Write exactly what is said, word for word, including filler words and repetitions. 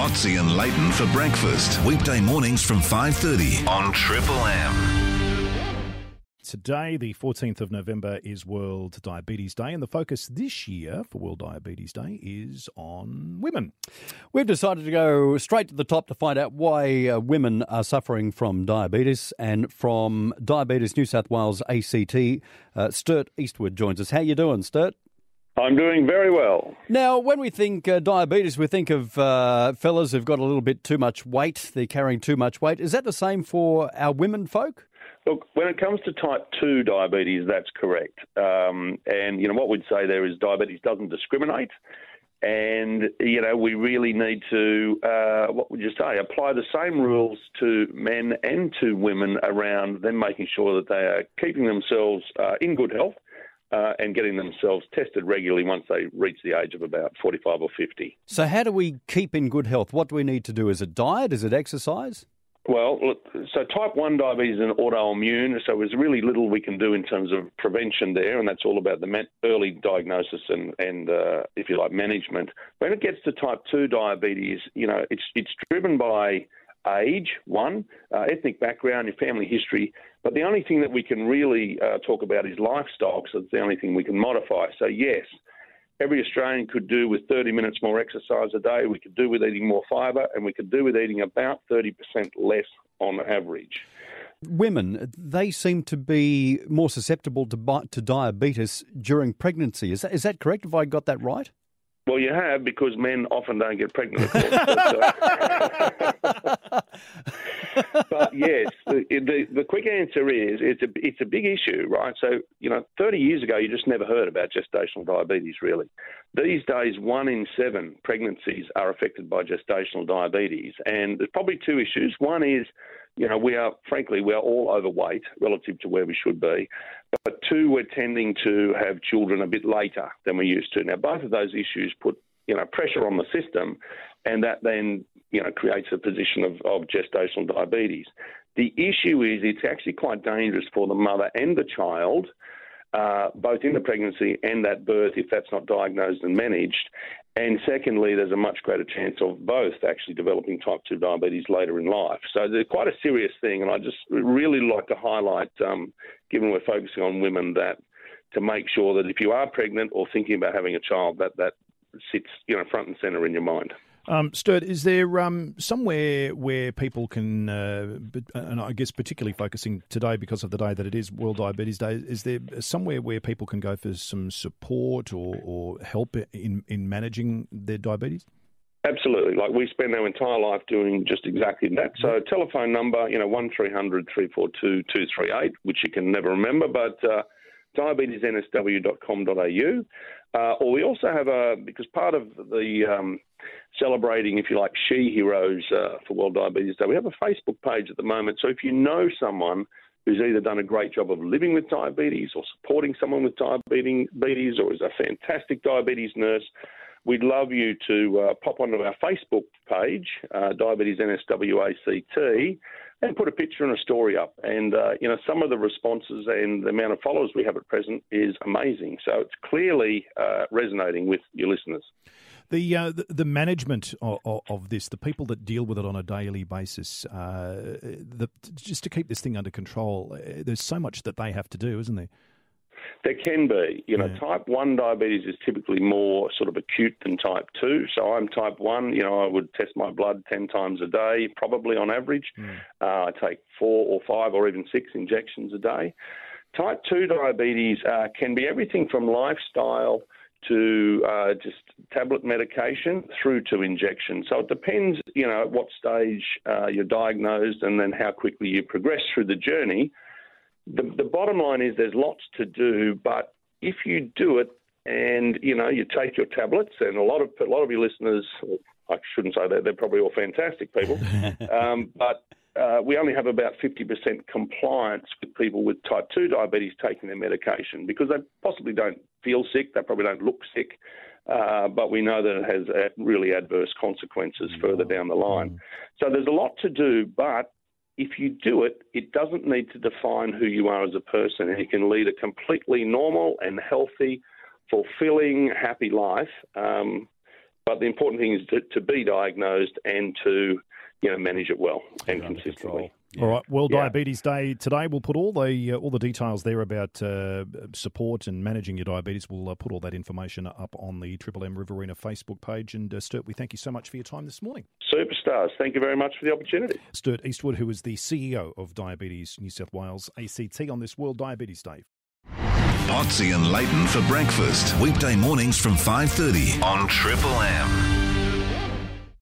Motsy and Leighton for breakfast. Weekday mornings from five thirty on Triple M. Today, the fourteenth of November, is World Diabetes Day, and the focus this year for World Diabetes Day is on women. We've decided to go straight to the top to find out why uh, women are suffering from diabetes, and from Diabetes New South Wales A C T, uh, Sturt Eastwood joins us. How you doing, Sturt? I'm doing very well. Now, when we think uh, diabetes, we think of uh, fellas who've got a little bit too much weight. They're carrying too much weight. Is that the same for our women folk? Look, when it comes to type two diabetes, that's correct. Um, and, you know, what we'd say there is diabetes doesn't discriminate. And, you know, we really need to, uh, what would you say, apply the same rules to men and to women around them making sure that they are keeping themselves uh, in good health. Uh, and getting themselves tested regularly once they reach the age of about forty-five or fifty. So how do we keep in good health? What do we need to do? Is it diet? Is it exercise? Well, look, so type one diabetes is an autoimmune, so there's really little we can do in terms of prevention there, and that's all about the early diagnosis and, and uh, if you like, management. When it gets to type two diabetes, you know, it's it's driven by age, one, uh, ethnic background, your family history. But the only thing that we can really uh, talk about is lifestyle, so it's the only thing we can modify. So, yes, every Australian could do with thirty minutes more exercise a day. We could do with eating more fibre, and we could do with eating about thirty percent less on average. Women, they seem to be more susceptible to, to diabetes during pregnancy. Is that, is that correct? Have I got that right? Well, you have, because men often don't get pregnant, of course. but, uh, but yes, the, the the quick answer is it's a it's a big issue, right? So, you know, thirty years ago, you just never heard about gestational diabetes, really. These days, one in seven pregnancies are affected by gestational diabetes, and there's probably two issues. One is, you know, we are, frankly, we are all overweight relative to where we should be. But two, we're tending to have children a bit later than we used to. Now, both of those issues put, you know, pressure on the system, and that then, you know, creates a position of, of gestational diabetes. The issue is it's actually quite dangerous for the mother and the child, uh, both in the pregnancy and at birth, if that's not diagnosed and managed. And secondly, there's a much greater chance of both actually developing type two diabetes later in life. So they're quite a serious thing, and I just really like to highlight, um, given we're focusing on women, that to make sure that if you are pregnant or thinking about having a child, that that sits, you know, front and centre in your mind. Um, Sturt, is there um, somewhere where people can, uh, and I guess particularly focusing today because of the day that it is World Diabetes Day, is there somewhere where people can go for some support or, or help in, in managing their diabetes? Absolutely. Like, we spend our entire life doing just exactly that. So telephone number, you know, one three hundred three four two two three eight, which you can never remember, but uh, diabetes n s w dot com dot a u. Uh, or we also have a, because part of the um, celebrating, if you like, She Heroes uh, for World Diabetes Day, we have a Facebook page at the moment. So if you know someone who's either done a great job of living with diabetes or supporting someone with diabetes or is a fantastic diabetes nurse, we'd love you to uh, pop onto our Facebook page, uh, Diabetes N S W A C T, and put a picture and a story up. And, uh, you know, some of the responses and the amount of followers we have at present is amazing. So it's clearly uh, resonating with your listeners. The, uh, the the management of, of this, the people that deal with it on a daily basis, uh, the, just to keep this thing under control, uh, there's so much that they have to do, isn't there? There can be. You know, yeah. Type one diabetes is typically more sort of acute than type two. So I'm type one. You know, I would test my blood ten times a day, probably on average. Mm. Uh, I take four or five or even six injections a day. Type two diabetes uh, can be everything from lifestyle to uh, just tablet medication through to injection. So it depends, you know, at what stage uh, you're diagnosed and then how quickly you progress through the journey. The, the bottom line is there's lots to do, but if you do it and, you know, you take your tablets, and a lot of a lot of your listeners, I shouldn't say that, they're probably all fantastic people, um, but uh, we only have about fifty percent compliance with people with type two diabetes taking their medication because they possibly don't feel sick, they probably don't look sick, uh, but we know that it has really adverse consequences mm-hmm. further down the line. Mm-hmm. So there's a lot to do, but if you do it, it doesn't need to define who you are as a person, and you can lead a completely normal and healthy, fulfilling, happy life. Um, but the important thing is to, to be diagnosed and to, you know, manage it well and consistently. Yeah. All right, World yeah. Diabetes Day today. We'll put all the uh, all the details there about uh, support and managing your diabetes. We'll uh, put all that information up on the Triple M Riverina Facebook page. And uh, Sturt, we thank you so much for your time this morning. Superstars, thank you very much for the opportunity. Sturt Eastwood, who is the C E O of Diabetes New South Wales A C T, on this World Diabetes Day. Potsy and Leighton for breakfast, weekday mornings from five thirty on Triple M.